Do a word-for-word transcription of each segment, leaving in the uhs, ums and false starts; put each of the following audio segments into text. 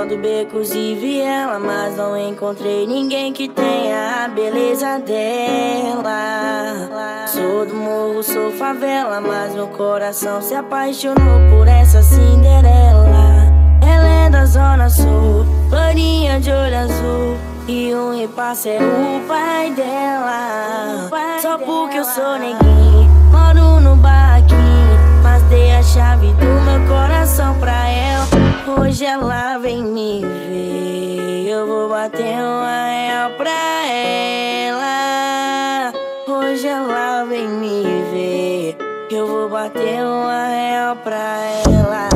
Rodo becos e viela, mas não encontrei ninguém que tenha a beleza dela. Sou do morro, sou favela, mas meu coração se apaixonou por essa Cinderela. Ela é da zona sul, loirinha de olho azul, e o impasse é o pai dela. Só porque eu sou neguinho, moro no barraquinho, mas dei a chave do meu coração pra ela. Hoje ela vem me ver, eu vou bater uma real pra ela. Hoje ela vem me ver, eu vou bater uma real pra ela.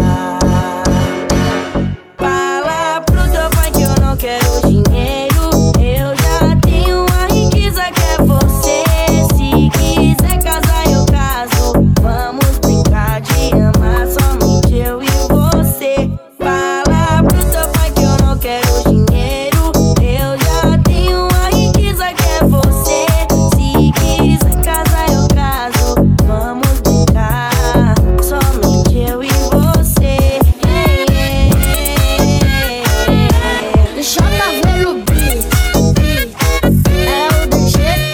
Fala pro teu pai que eu não quero dinheiro, eu já tenho uma riqueza que é você. Se quiser casar eu caso, vamos brincar de amar somente eu e você. Fala pro teu pai que eu não quero dinheiro, eu já tenho uma riqueza que é você. Se quiser casar eu caso, vamos brincar somente eu e você. J V no beat, é o D G,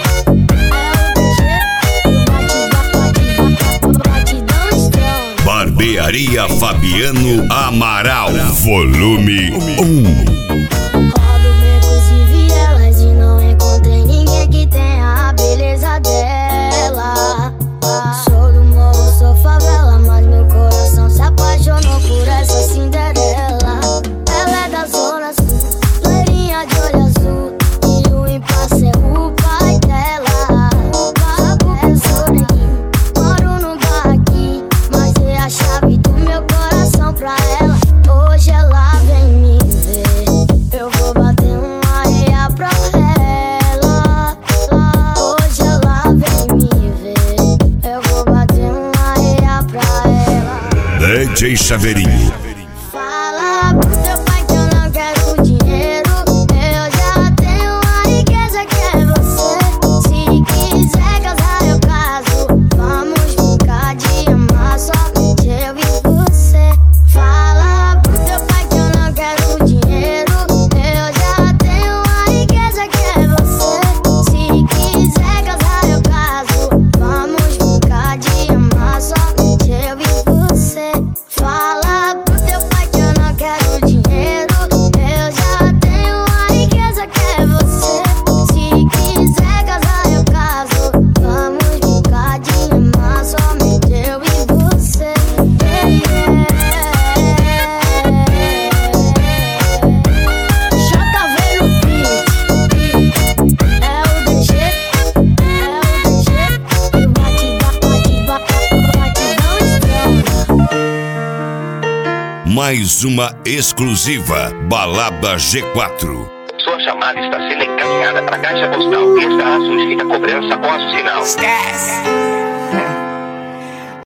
é o D G, batidão strong. Barbearia Fabiano Amaral, volume um. Rodo becos e vielas e não encontrei ninguém que tenha a beleza dela. Sou do morro, sou favela, mas meu coração se apaixonou por essa Cinderela. Ela é da zona sul, loirinha de olho azul, e o impasse é o pai dela. Só porque eu sou neguinho, moro no barraquinho, mas dei a chave do meu coração pra ela. Hoje ela vem me ver, eu vou bater uma real pra ela. Hoje ela vem me ver, eu vou bater uma real pra ela. D J Chaveirinho. Fala pro teu pai que eu não quero dinheiro, eu já tenho uma riqueza que é você. Se quiser casar eu caso, vamos brincar de amar somente eu e você. Fala pro teu pai que eu não quero dinheiro, eu já tenho uma riqueza que é você. Se quiser casar eu caso, vamos brincar de amar somente eu e você. Fala pro teu pai que eu não quero dinheiro, eu já tenho uma riqueza que é você. Se quiser casar eu caso, vamos brincar de amar somente eu e você. J V no beat, é o D G, é o D G, e batidão strong. Mais uma exclusiva, Balada G quatro. Sua chamada está sendo encaminhada para a caixa postal. Estará sujeita a cobrança após o sinal. Esquece.